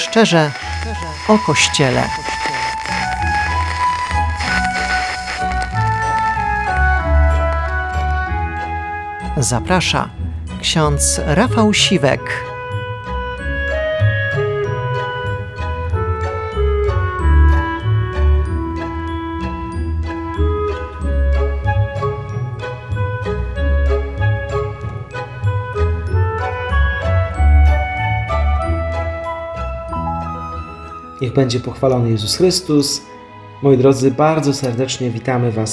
Szczerze o Kościele. Zaprasza ksiądz Rafał Siwek. Niech będzie pochwalony Jezus Chrystus. Moi drodzy, bardzo serdecznie witamy Was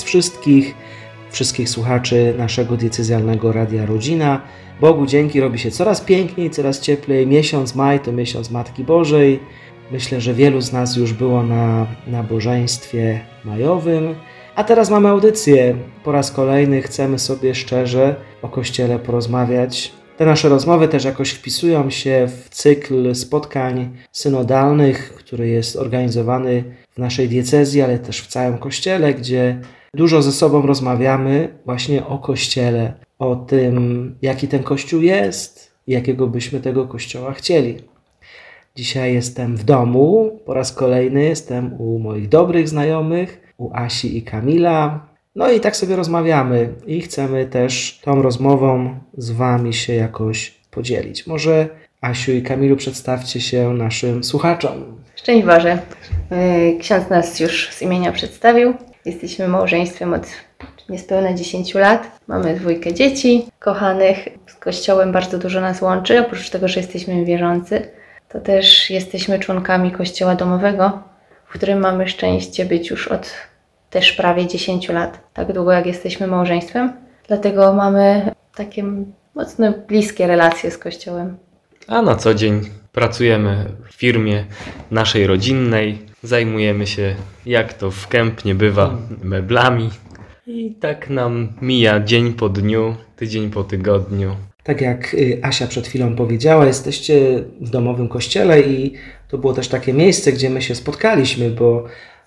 wszystkich słuchaczy naszego diecezjalnego Radia Rodzina. Bogu dzięki, robi się coraz piękniej, coraz cieplej. Miesiąc maj to miesiąc Matki Bożej. Myślę, że wielu z nas już było na nabożeństwie majowym. A teraz mamy audycję. Po raz kolejny chcemy sobie szczerze o Kościele porozmawiać. Te nasze rozmowy też jakoś wpisują się w cykl spotkań synodalnych, który jest organizowany w naszej diecezji, ale też w całym Kościele, gdzie dużo ze sobą rozmawiamy właśnie o Kościele, o tym, jaki ten Kościół jest i jakiego byśmy tego Kościoła chcieli. Dzisiaj jestem w domu, po raz kolejny jestem u moich dobrych znajomych, u Asi i Kamila. No i tak sobie rozmawiamy i chcemy też tą rozmową z Wami się jakoś podzielić. Może Asiu i Kamilu, przedstawcie się naszym słuchaczom. Szczęść Boże. Ksiądz nas już z imienia przedstawił. Jesteśmy małżeństwem od niespełna 10 lat. Mamy 2 dzieci kochanych. Z Kościołem bardzo dużo nas łączy. Oprócz tego, że jesteśmy wierzący, to też jesteśmy członkami Kościoła domowego, w którym mamy szczęście być już od też prawie 10 lat, tak długo jak jesteśmy małżeństwem. Dlatego mamy takie mocno bliskie relacje z Kościołem. A na co dzień pracujemy w firmie naszej rodzinnej. Zajmujemy się, jak to w Kępnie bywa, meblami. I tak nam mija dzień po dniu, tydzień po tygodniu. Tak jak Asia przed chwilą powiedziała, jesteście w domowym kościele i to było też takie miejsce, gdzie my się spotkaliśmy, bo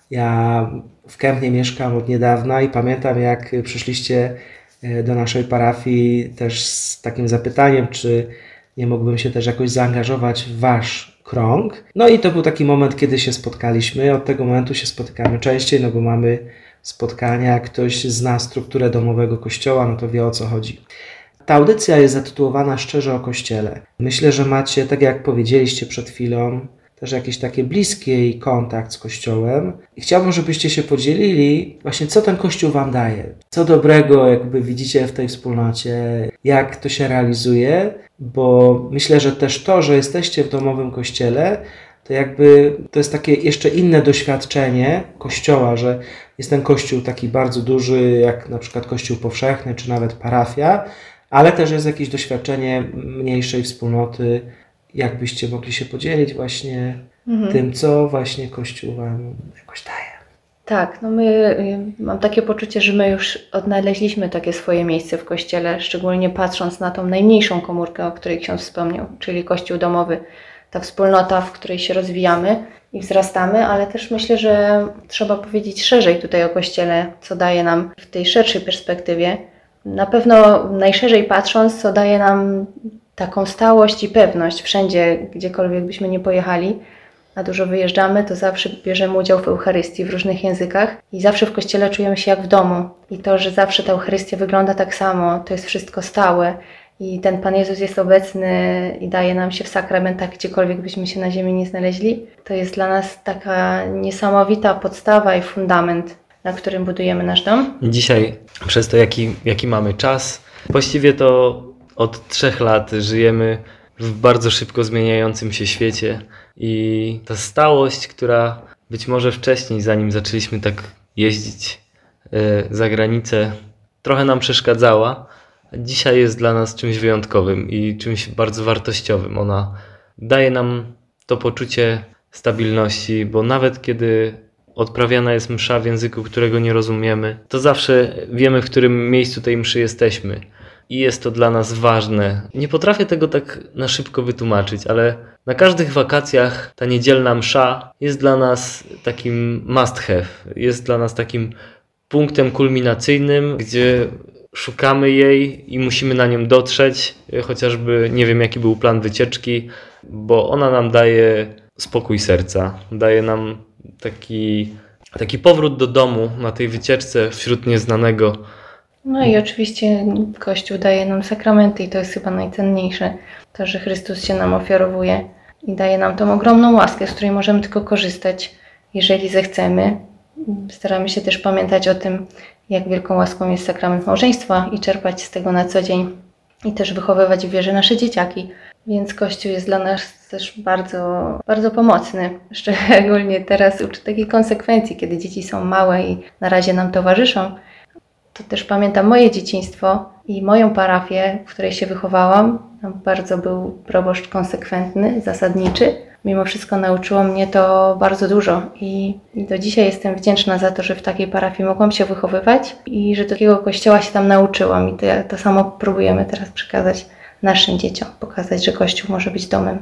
ja w Kępnie mieszkam od niedawna i pamiętam, jak przyszliście do naszej parafii też z takim zapytaniem, czy nie mógłbym się też jakoś zaangażować w Wasz krąg. No i to był taki moment, kiedy się spotkaliśmy. Od tego momentu się spotykamy częściej, no bo mamy spotkania. Jak ktoś zna strukturę domowego kościoła, no to wie, o co chodzi. Ta audycja jest zatytułowana Szczerze o Kościele. Myślę, że macie, tak jak powiedzieliście przed chwilą, też jakiś taki bliski kontakt z Kościołem. I chciałbym, żebyście się podzielili właśnie, co ten Kościół Wam daje. Co dobrego jakby widzicie w tej wspólnocie, jak to się realizuje, bo myślę, że też to, że jesteście w domowym Kościele, to jakby to jest takie jeszcze inne doświadczenie Kościoła, że jest ten Kościół taki bardzo duży, jak na przykład Kościół powszechny, czy nawet parafia, ale też jest jakieś doświadczenie mniejszej wspólnoty. Jakbyście mogli się podzielić właśnie tym, co właśnie Kościół Wam jakoś daje. Tak, no mam takie poczucie, że my już odnaleźliśmy takie swoje miejsce w Kościele, szczególnie patrząc na tą najmniejszą komórkę, o której ksiądz wspomniał, czyli Kościół domowy, ta wspólnota, w której się rozwijamy i wzrastamy, ale też myślę, że trzeba powiedzieć szerzej tutaj o Kościele, co daje nam w tej szerszej perspektywie. Na pewno najszerzej patrząc, co daje nam taką stałość i pewność wszędzie, gdziekolwiek byśmy nie pojechali, a dużo wyjeżdżamy, to zawsze bierzemy udział w Eucharystii w różnych językach i zawsze w Kościele czujemy się jak w domu. I to, że zawsze ta Eucharystia wygląda tak samo, to jest wszystko stałe i ten Pan Jezus jest obecny i daje nam się w sakramentach, gdziekolwiek byśmy się na ziemi nie znaleźli, to jest dla nas taka niesamowita podstawa i fundament, na którym budujemy nasz dom. Dzisiaj, przez to jaki mamy czas, właściwie to od 3 lat żyjemy w bardzo szybko zmieniającym się świecie i ta stałość, która być może wcześniej, zanim zaczęliśmy tak jeździć za granicę, trochę nam przeszkadzała, a dzisiaj jest dla nas czymś wyjątkowym i czymś bardzo wartościowym. Ona daje nam to poczucie stabilności, bo nawet kiedy odprawiana jest msza w języku, którego nie rozumiemy, to zawsze wiemy, w którym miejscu tej mszy jesteśmy. I jest to dla nas ważne. Nie potrafię tego tak na szybko wytłumaczyć, ale na każdych wakacjach ta niedzielna msza jest dla nas takim must have. Jest dla nas takim punktem kulminacyjnym, gdzie szukamy jej i musimy na nią dotrzeć, chociażby nie wiem jaki był plan wycieczki, bo ona nam daje spokój serca, daje nam taki powrót do domu na tej wycieczce wśród nieznanego. No i oczywiście Kościół daje nam sakramenty i to jest chyba najcenniejsze. To, że Chrystus się nam ofiarowuje i daje nam tą ogromną łaskę, z której możemy tylko korzystać, jeżeli zechcemy. Staramy się też pamiętać o tym, jak wielką łaską jest sakrament małżeństwa i czerpać z tego na co dzień i też wychowywać w wierze nasze dzieciaki. Więc Kościół jest dla nas też bardzo, bardzo pomocny. Szczególnie teraz uczy takiej konsekwencji, kiedy dzieci są małe i na razie nam towarzyszą. To też pamiętam moje dzieciństwo i moją parafię, w której się wychowałam. Tam bardzo był proboszcz konsekwentny, zasadniczy. Mimo wszystko nauczyło mnie to bardzo dużo i do dzisiaj jestem wdzięczna za to, że w takiej parafii mogłam się wychowywać i że do takiego kościoła się tam nauczyłam. I to samo próbujemy teraz przekazać naszym dzieciom, pokazać, że Kościół może być domem.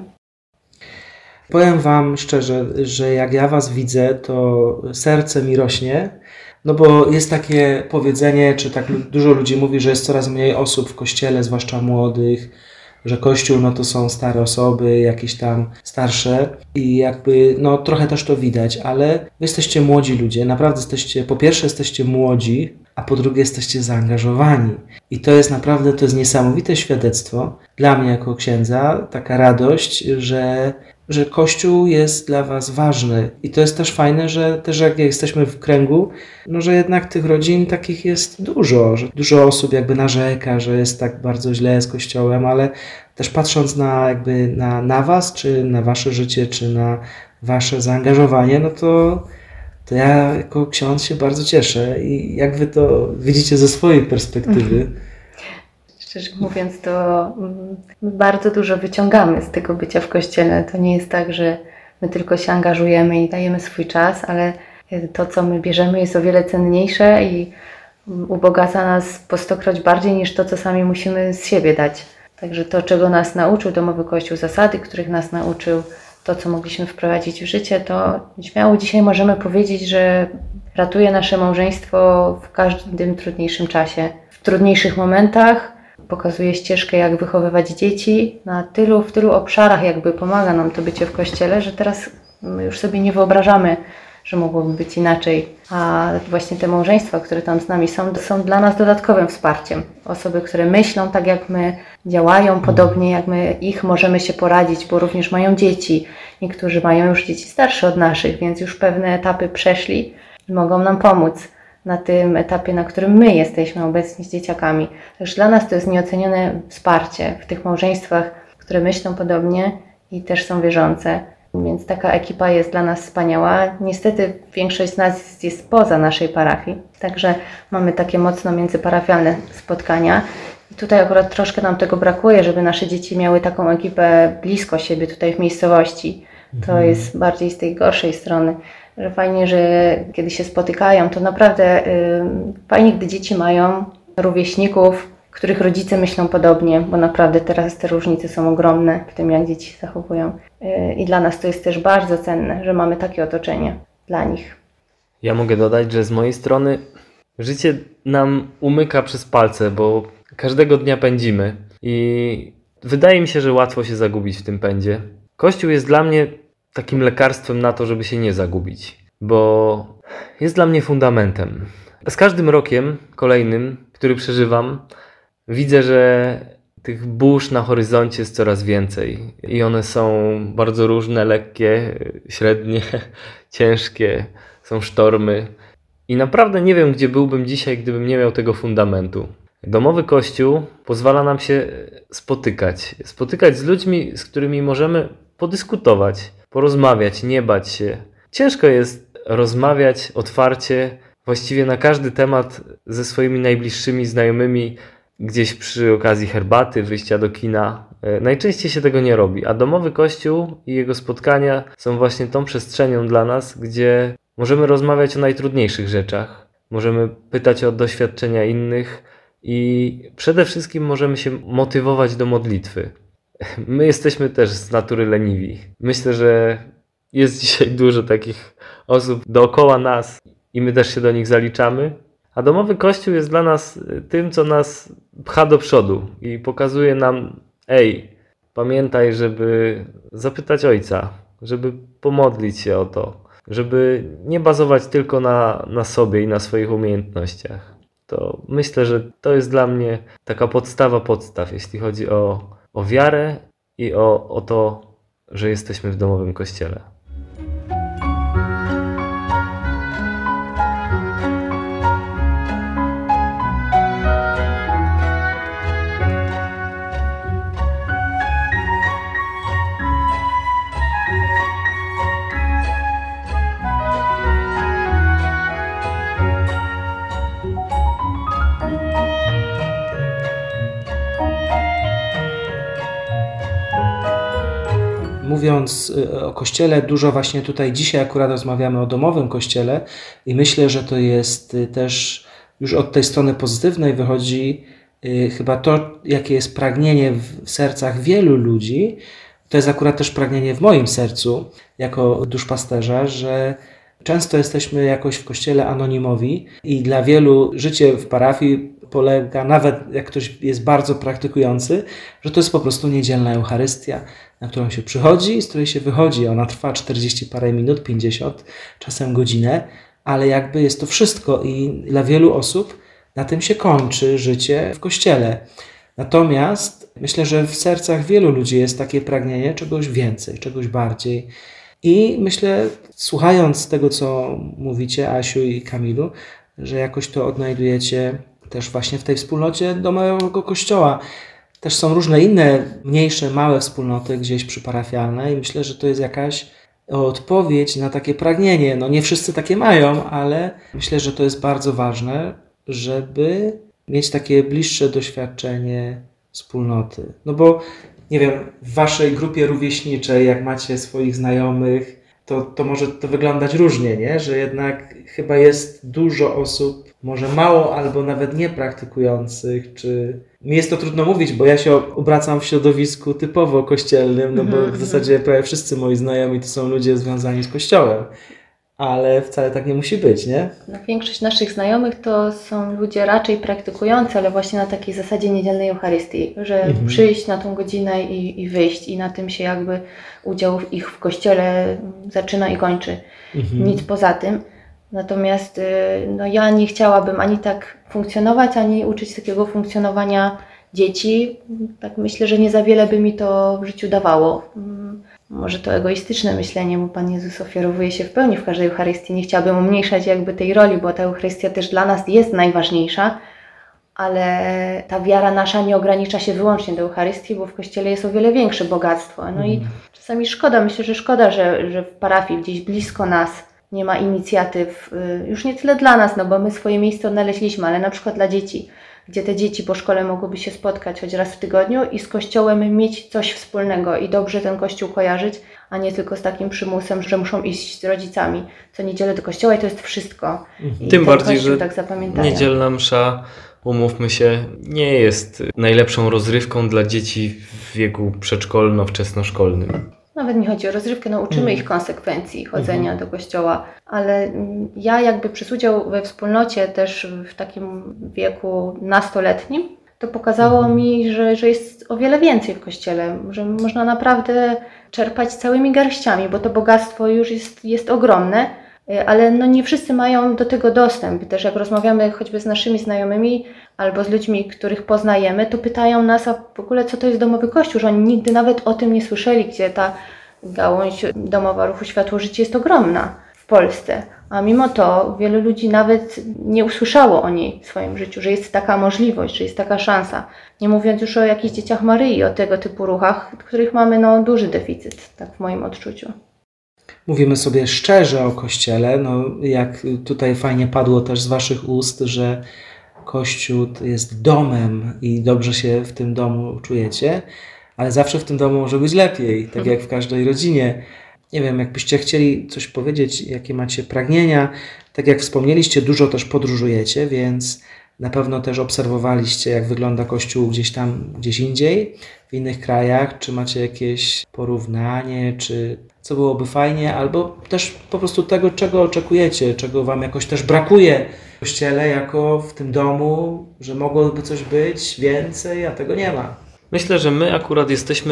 Powiem Wam szczerze, że jak ja Was widzę, to serce mi rośnie, no bo jest takie powiedzenie, czy tak dużo ludzi mówi, że jest coraz mniej osób w kościele, zwłaszcza młodych, że Kościół no to są stare osoby, jakieś tam starsze i jakby no trochę też to widać, ale Wy jesteście młodzi ludzie, naprawdę jesteście, po pierwsze jesteście młodzi, a po drugie jesteście zaangażowani. I to jest naprawdę, to jest niesamowite świadectwo dla mnie jako księdza, taka radość, że Kościół jest dla Was ważny. I to jest też fajne, że też jak jesteśmy w kręgu, no że jednak tych rodzin takich jest dużo, że dużo osób jakby narzeka, że jest tak bardzo źle z Kościołem, ale też patrząc na Was, czy na Wasze życie, czy na Wasze zaangażowanie, no to ja jako ksiądz się bardzo cieszę. I jak Wy to widzicie ze swojej perspektywy? Szczerze mówiąc, to bardzo dużo wyciągamy z tego bycia w Kościele. To nie jest tak, że my tylko się angażujemy i dajemy swój czas, ale to, co my bierzemy, jest o wiele cenniejsze i ubogaca nas po 100-kroć bardziej niż to, co sami musimy z siebie dać. Także to, czego nas nauczył domowy Kościół, zasady, których nas nauczył, to, co mogliśmy wprowadzić w życie, to śmiało dzisiaj możemy powiedzieć, że ratuje nasze małżeństwo w każdym trudniejszym czasie. W trudniejszych momentach pokazuje ścieżkę, jak wychowywać dzieci. W tylu obszarach jakby pomaga nam to bycie w Kościele, że teraz już sobie nie wyobrażamy, że mogłoby być inaczej. A właśnie te małżeństwa, które tam z nami są dla nas dodatkowym wsparciem. Osoby, które myślą tak jak my, działają podobnie jak my, ich możemy się poradzić, bo również mają dzieci. Niektórzy mają już dzieci starsze od naszych, więc już pewne etapy przeszli i mogą nam pomóc na tym etapie, na którym my jesteśmy obecni z dzieciakami. Także dla nas to jest nieocenione wsparcie w tych małżeństwach, które myślą podobnie i też są wierzące. Więc taka ekipa jest dla nas wspaniała. Niestety większość z nas jest poza naszej parafii, także mamy takie mocno międzyparafialne spotkania. I tutaj akurat troszkę nam tego brakuje, żeby nasze dzieci miały taką ekipę blisko siebie tutaj w miejscowości. To jest bardziej z tej gorszej strony. Że fajnie, że kiedy się spotykają, to naprawdę fajnie, gdy dzieci mają rówieśników, których rodzice myślą podobnie, bo naprawdę teraz te różnice są ogromne w tym, jak dzieci się zachowują. I dla nas to jest też bardzo cenne, że mamy takie otoczenie dla nich. Ja mogę dodać, że z mojej strony życie nam umyka przez palce, bo każdego dnia pędzimy i wydaje mi się, że łatwo się zagubić w tym pędzie. Kościół jest dla mnie takim lekarstwem na to, żeby się nie zagubić, bo jest dla mnie fundamentem. Z każdym rokiem kolejnym, który przeżywam, widzę, że tych burz na horyzoncie jest coraz więcej i one są bardzo różne, lekkie, średnie, ciężkie, są sztormy i naprawdę nie wiem, gdzie byłbym dzisiaj, gdybym nie miał tego fundamentu. Domowy Kościół pozwala nam się spotykać z ludźmi, z którymi możemy podyskutować, porozmawiać, nie bać się. Ciężko jest rozmawiać otwarcie, właściwie na każdy temat ze swoimi najbliższymi znajomymi, gdzieś przy okazji herbaty, wyjścia do kina. Najczęściej się tego nie robi, a domowy Kościół i jego spotkania są właśnie tą przestrzenią dla nas, gdzie możemy rozmawiać o najtrudniejszych rzeczach, możemy pytać o doświadczenia innych i przede wszystkim możemy się motywować do modlitwy. My jesteśmy też z natury leniwi. Myślę, że jest dzisiaj dużo takich osób dookoła nas i my też się do nich zaliczamy. A domowy Kościół jest dla nas tym, co nas pcha do przodu i pokazuje nam, pamiętaj, żeby zapytać Ojca, żeby pomodlić się o to, żeby nie bazować tylko na sobie i na swoich umiejętnościach. To myślę, że to jest dla mnie taka podstawa podstaw, jeśli chodzi o wiarę i o to, że jesteśmy w domowym kościele. Mówiąc o Kościele, dużo właśnie tutaj dzisiaj akurat rozmawiamy o domowym Kościele i myślę, że to jest też już od tej strony pozytywnej wychodzi chyba to, jakie jest pragnienie w sercach wielu ludzi. To jest akurat też pragnienie w moim sercu, jako duszpasterza, że często jesteśmy jakoś w Kościele anonimowi i dla wielu życie w parafii polega, nawet jak ktoś jest bardzo praktykujący, że to jest po prostu niedzielna Eucharystia, na którą się przychodzi i z której się wychodzi. Ona trwa 40 parę minut, 50, czasem godzinę, ale jakby jest to wszystko i dla wielu osób na tym się kończy życie w Kościele. Natomiast myślę, że w sercach wielu ludzi jest takie pragnienie czegoś więcej, czegoś bardziej. I myślę, słuchając tego, co mówicie, Asiu i Kamilu, że jakoś to odnajdujecie też właśnie w tej wspólnocie domowego Kościoła. Też są różne inne, mniejsze, małe wspólnoty gdzieś przyparafialne i myślę, że to jest jakaś odpowiedź na takie pragnienie. No nie wszyscy takie mają, ale myślę, że to jest bardzo ważne, żeby mieć takie bliższe doświadczenie wspólnoty. No bo, nie wiem, w waszej grupie rówieśniczej, jak macie swoich znajomych, to może to wyglądać różnie, nie? Że jednak chyba jest dużo osób, może mało albo nawet niepraktykujących, czy... Mi jest to trudno mówić, bo ja się obracam w środowisku typowo kościelnym, no bo w zasadzie prawie wszyscy moi znajomi to są ludzie związani z Kościołem, ale wcale tak nie musi być, nie? No, większość naszych znajomych to są ludzie raczej praktykujący, ale właśnie na takiej zasadzie niedzielnej Eucharystii, że przyjść na tą godzinę i wyjść i na tym się jakby udział ich w Kościele zaczyna i kończy. Nic poza tym. Natomiast no, ja nie chciałabym ani tak funkcjonować, ani uczyć takiego funkcjonowania dzieci. Tak myślę, że nie za wiele by mi to w życiu dawało. Może to egoistyczne myślenie, bo Pan Jezus ofiarowuje się w pełni w każdej Eucharystii. Nie chciałabym umniejszać jakby tej roli, bo ta Eucharystia też dla nas jest najważniejsza, ale ta wiara nasza nie ogranicza się wyłącznie do Eucharystii, bo w Kościele jest o wiele większe bogactwo. No i czasami szkoda, myślę, że szkoda, że w parafii gdzieś blisko nas nie ma inicjatyw, już nie tyle dla nas, no bo my swoje miejsce odnaleźliśmy, ale na przykład dla dzieci, gdzie te dzieci po szkole mogłyby się spotkać choć raz w tygodniu i z Kościołem mieć coś wspólnego i dobrze ten Kościół kojarzyć, a nie tylko z takim przymusem, że muszą iść z rodzicami co niedzielę do Kościoła i to jest wszystko. I tym bardziej, Kościół że tak zapamiętają. niedzielna msza, umówmy się, nie jest najlepszą rozrywką dla dzieci w wieku przedszkolno-wczesnoszkolnym. Nawet nie chodzi o rozrywkę, no uczymy ich konsekwencji chodzenia do kościoła, ale ja jakby przez udział we wspólnocie też w takim wieku nastoletnim, to pokazało mi, że jest o wiele więcej w kościele, że można naprawdę czerpać całymi garściami, bo to bogactwo już jest ogromne, ale no nie wszyscy mają do tego dostęp. Też jak rozmawiamy choćby z naszymi znajomymi albo z ludźmi, których poznajemy, to pytają nas, a w ogóle co to jest domowy kościół, że oni nigdy nawet o tym nie słyszeli, gdzie ta gałąź domowa Ruchu Światło-Życie jest ogromna w Polsce. A mimo to wielu ludzi nawet nie usłyszało o niej w swoim życiu, że jest taka możliwość, że jest taka szansa. Nie mówiąc już o jakichś dzieciach Maryi, o tego typu ruchach, których mamy no, duży deficyt, tak w moim odczuciu. Mówimy sobie szczerze o Kościele, no jak tutaj fajnie padło też z waszych ust, że Kościół jest domem i dobrze się w tym domu czujecie, ale zawsze w tym domu może być lepiej, tak jak w każdej rodzinie. Nie wiem, jakbyście chcieli coś powiedzieć, jakie macie pragnienia. Tak jak wspomnieliście, dużo też podróżujecie, więc na pewno też obserwowaliście, jak wygląda Kościół gdzieś indziej, w innych krajach. Czy macie jakieś porównanie, czy co byłoby fajnie, albo też po prostu tego, czego oczekujecie, czego wam jakoś też brakuje w Kościele, jako w tym domu, że mogłoby coś być więcej, a tego nie ma. Myślę, że my akurat jesteśmy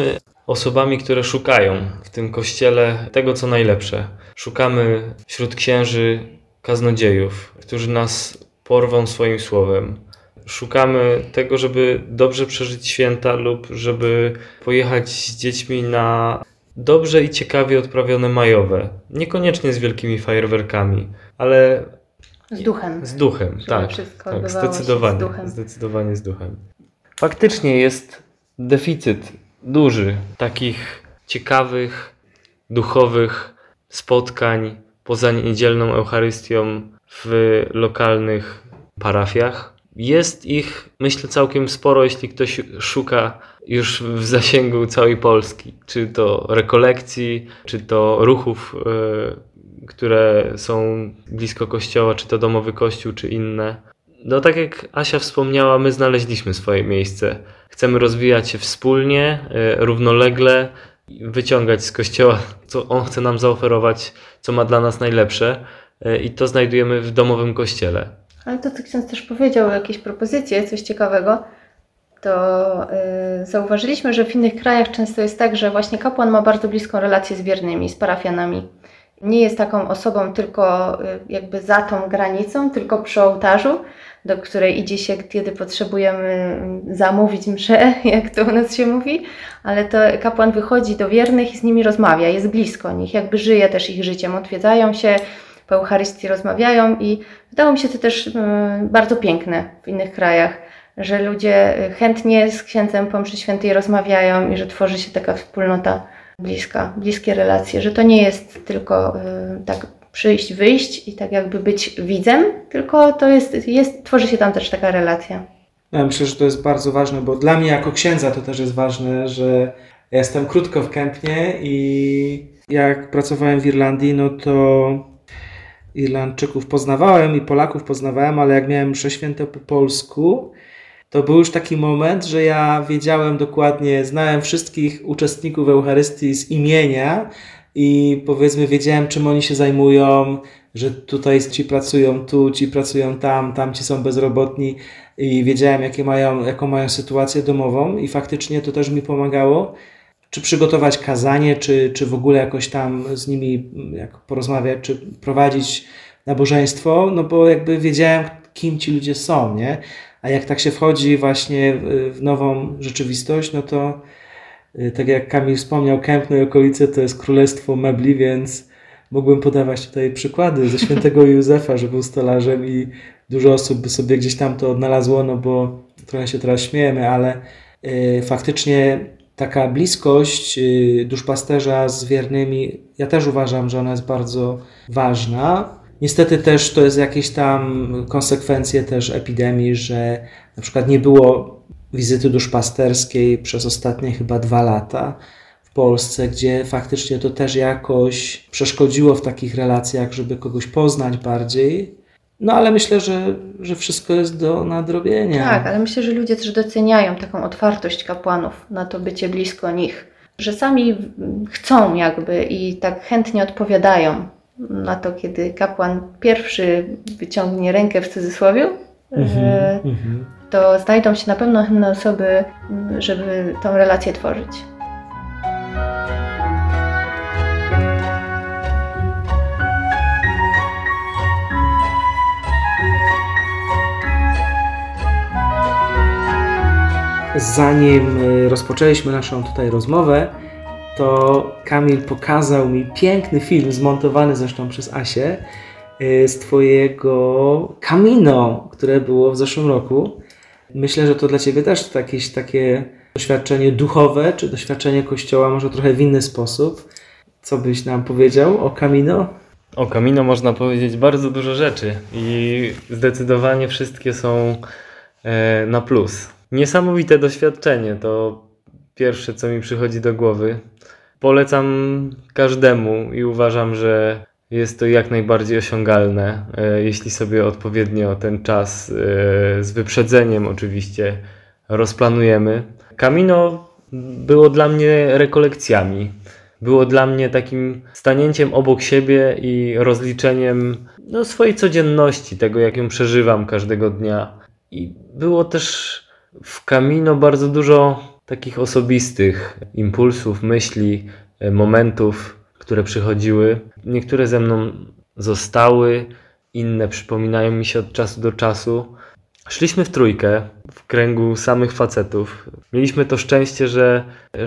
osobami, które szukają w tym kościele tego, co najlepsze. Szukamy wśród księży kaznodziejów, którzy nas porwą swoim słowem. Szukamy tego, żeby dobrze przeżyć święta lub żeby pojechać z dziećmi na dobrze i ciekawie odprawione majowe. Niekoniecznie z wielkimi fajerwerkami, ale Z duchem. z duchem, Żeby tak. wszystko Tak, odbywało się zdecydowanie, z duchem. zdecydowanie z duchem. Faktycznie jest deficyt duży takich ciekawych, duchowych spotkań poza niedzielną Eucharystią w lokalnych parafiach. Jest ich, myślę, całkiem sporo, jeśli ktoś szuka już w zasięgu całej Polski. Czy to rekolekcji, czy to ruchów, które są blisko kościoła, czy to domowy kościół, czy inne. No tak jak Asia wspomniała, my znaleźliśmy swoje miejsce. Chcemy rozwijać się wspólnie, równolegle, wyciągać z kościoła, co on chce nam zaoferować, co ma dla nas najlepsze, i to znajdujemy w domowym kościele. Ale to, co ksiądz też powiedział, jakieś propozycje, coś ciekawego, to zauważyliśmy, że w innych krajach często jest tak, że właśnie kapłan ma bardzo bliską relację z wiernymi, z parafianami. Nie jest taką osobą tylko jakby za tą granicą, tylko przy ołtarzu, do której idzie się, kiedy potrzebujemy zamówić mszę, jak to u nas się mówi, ale to kapłan wychodzi do wiernych i z nimi rozmawia, jest blisko nich, jakby żyje też ich życiem, odwiedzają się, po Eucharystii rozmawiają i wydało mi się to też bardzo piękne w innych krajach, że ludzie chętnie z księdzem po mszy świętej rozmawiają i że tworzy się taka wspólnota bliska, bliskie relacje, że to nie jest tylko tak przyjść, wyjść i tak jakby być widzem, tylko to tworzy się tam też taka relacja. Ja myślę, że to jest bardzo ważne, bo dla mnie jako księdza to też jest ważne, że ja jestem krótko w Kępnie i jak pracowałem w Irlandii, no to Irlandczyków poznawałem i Polaków poznawałem, ale jak miałem msze święte po polsku, to był już taki moment, że ja wiedziałem dokładnie, znałem wszystkich uczestników Eucharystii z imienia i powiedzmy wiedziałem, czym oni się zajmują, że tutaj ci pracują tu, ci pracują tam, tamci są bezrobotni i wiedziałem, jaką mają sytuację domową i faktycznie to też mi pomagało, czy przygotować kazanie, czy w ogóle jakoś tam z nimi porozmawiać, czy prowadzić nabożeństwo, no bo jakby wiedziałem, kim ci ludzie są, nie? A jak tak się wchodzi właśnie w nową rzeczywistość, no to tak jak Kamil wspomniał, Kępno i okolice to jest królestwo mebli, więc mógłbym podawać tutaj przykłady ze świętego Józefa, że był stolarzem i dużo osób by sobie gdzieś tam to odnalazło, no bo trochę się teraz śmiejemy, ale faktycznie taka bliskość duszpasterza z wiernymi, ja też uważam, że ona jest bardzo ważna. Niestety też to jest jakieś tam konsekwencje też epidemii, że na przykład nie było wizyty duszpasterskiej przez ostatnie chyba 2 lata w Polsce, gdzie faktycznie to też jakoś przeszkodziło w takich relacjach, żeby kogoś poznać bardziej. No ale myślę, że wszystko jest do nadrobienia. Tak, ale myślę, że ludzie też doceniają taką otwartość kapłanów na to bycie blisko nich, że sami chcą jakby i tak chętnie odpowiadają na to, kiedy kapłan pierwszy wyciągnie rękę w cudzysłowie, to znajdą się na pewno chętne osoby, żeby tą relację tworzyć. Zanim rozpoczęliśmy naszą tutaj rozmowę, to Kamil pokazał mi piękny film, zmontowany zresztą przez Asię, z twojego Camino, które było w zeszłym roku. Myślę, że to dla ciebie też jakieś takie doświadczenie duchowe, czy doświadczenie Kościoła, może trochę w inny sposób. Co byś nam powiedział o Camino? O Camino można powiedzieć bardzo dużo rzeczy i zdecydowanie wszystkie są na plus. Niesamowite doświadczenie, to pierwsze, co mi przychodzi do głowy. Polecam każdemu i uważam, że jest to jak najbardziej osiągalne, jeśli sobie odpowiednio ten czas z wyprzedzeniem oczywiście rozplanujemy. Camino było dla mnie rekolekcjami. Było dla mnie takim stanięciem obok siebie i rozliczeniem swojej codzienności, tego jak ją przeżywam każdego dnia. I było też w Camino bardzo dużo takich osobistych impulsów, myśli, momentów, które przychodziły. Niektóre ze mną zostały, inne przypominają mi się od czasu do czasu. Szliśmy w trójkę, w kręgu samych facetów. Mieliśmy to szczęście, że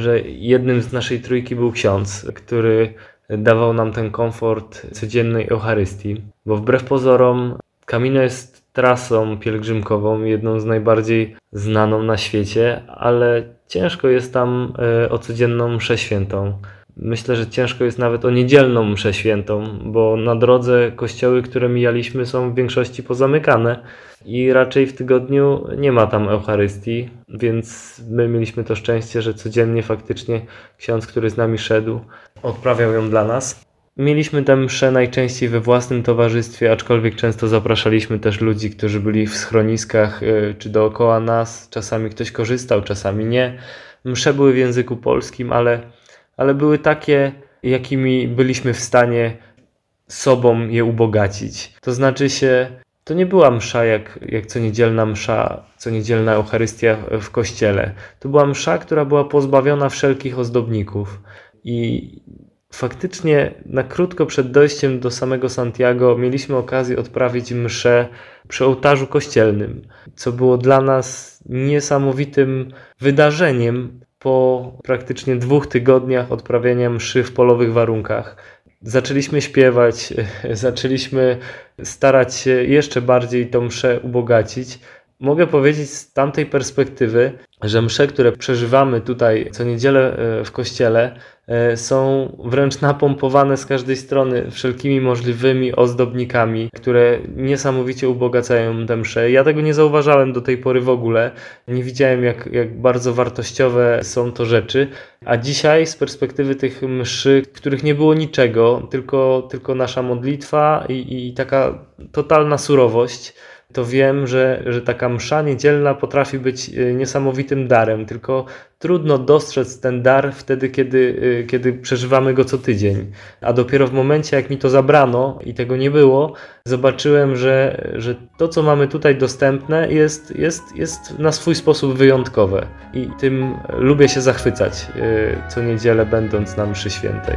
jednym z naszej trójki był ksiądz, który dawał nam ten komfort codziennej Eucharystii. Bo wbrew pozorom Camino jest trasą pielgrzymkową, jedną z najbardziej znaną na świecie, ale ciężko jest tam o codzienną mszę świętą. Myślę, że ciężko jest nawet o niedzielną mszę świętą, bo na drodze kościoły, które mijaliśmy, są w większości pozamykane i raczej w tygodniu nie ma tam Eucharystii, więc my mieliśmy to szczęście, że codziennie faktycznie ksiądz, który z nami szedł, odprawiał ją dla nas. Mieliśmy tę mszę najczęściej we własnym towarzystwie, aczkolwiek często zapraszaliśmy też ludzi, którzy byli w schroniskach czy dookoła nas. Czasami ktoś korzystał, czasami nie. Msze były w języku polskim, ale były takie, jakimi byliśmy w stanie sobą je ubogacić. To znaczy się, to nie była msza jak coniedzielna msza, coniedzielna Eucharystia w kościele. To była msza, która była pozbawiona wszelkich ozdobników. I faktycznie na krótko przed dojściem do samego Santiago mieliśmy okazję odprawić mszę przy ołtarzu kościelnym, co było dla nas niesamowitym wydarzeniem po praktycznie 2 tygodniach odprawiania mszy w polowych warunkach. Zaczęliśmy śpiewać, zaczęliśmy starać się jeszcze bardziej tą mszę ubogacić. Mogę powiedzieć z tamtej perspektywy, że msze, które przeżywamy tutaj co niedzielę w kościele, są wręcz napompowane z każdej strony wszelkimi możliwymi ozdobnikami, które niesamowicie ubogacają tę mszę. Ja tego nie zauważałem do tej pory w ogóle. Nie widziałem, jak bardzo wartościowe są to rzeczy. A dzisiaj z perspektywy tych mszy, w których nie było niczego, tylko nasza modlitwa i taka totalna surowość, to wiem, że taka msza niedzielna potrafi być niesamowitym darem, tylko trudno dostrzec ten dar wtedy, kiedy przeżywamy go co tydzień. A dopiero w momencie, jak mi to zabrano i tego nie było, zobaczyłem, że to, co mamy tutaj dostępne, jest na swój sposób wyjątkowe. I tym lubię się zachwycać co niedzielę, będąc na mszy świętej.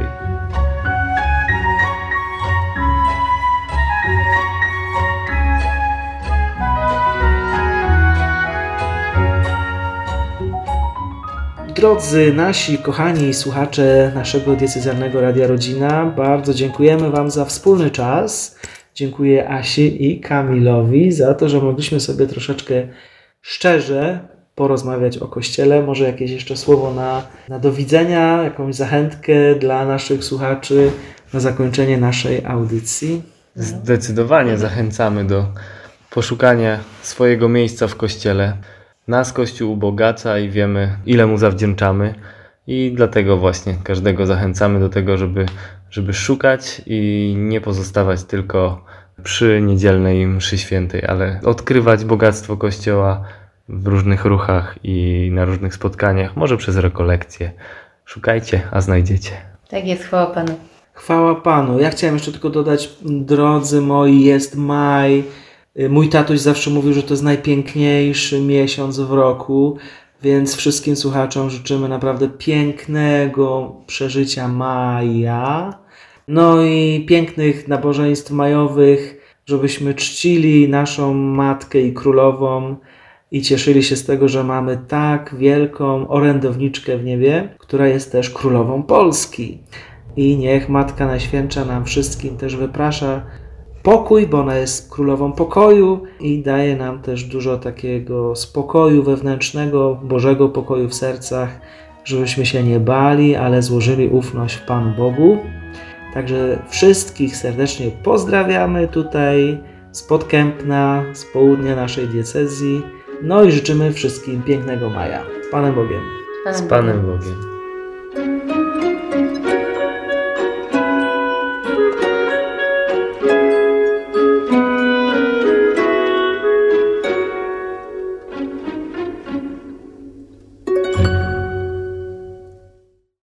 Drodzy nasi kochani słuchacze naszego diecezjalnego Radia Rodzina, bardzo dziękujemy Wam za wspólny czas. Dziękuję Asi i Kamilowi za to, że mogliśmy sobie troszeczkę szczerze porozmawiać o Kościele. Może jakieś jeszcze słowo na do widzenia, jakąś zachętkę dla naszych słuchaczy na zakończenie naszej audycji. Zdecydowanie zachęcamy do poszukania swojego miejsca w Kościele. Nas Kościół ubogaca i wiemy, ile Mu zawdzięczamy i dlatego właśnie każdego zachęcamy do tego, żeby szukać i nie pozostawać tylko przy niedzielnej mszy świętej, ale odkrywać bogactwo Kościoła w różnych ruchach i na różnych spotkaniach, może przez rekolekcje. Szukajcie, a znajdziecie. Tak jest, chwała Panu. Chwała Panu. Ja chciałem jeszcze tylko dodać, drodzy moi, jest maj. Mój tatuś zawsze mówił, że to jest najpiękniejszy miesiąc w roku, więc wszystkim słuchaczom życzymy naprawdę pięknego przeżycia maja. No i pięknych nabożeństw majowych, żebyśmy czcili naszą Matkę i Królową i cieszyli się z tego, że mamy tak wielką orędowniczkę w niebie, która jest też Królową Polski. I niech Matka Najświętsza nam wszystkim też wyprasza pokój, bo ona jest królową pokoju i daje nam też dużo takiego spokoju wewnętrznego, Bożego pokoju w sercach, żebyśmy się nie bali, ale złożyli ufność w Panu Bogu. Także wszystkich serdecznie pozdrawiamy tutaj z Podkępna, z południa naszej diecezji. No i życzymy wszystkim pięknego maja. Z Panem Bogiem. Z Panem Bogiem.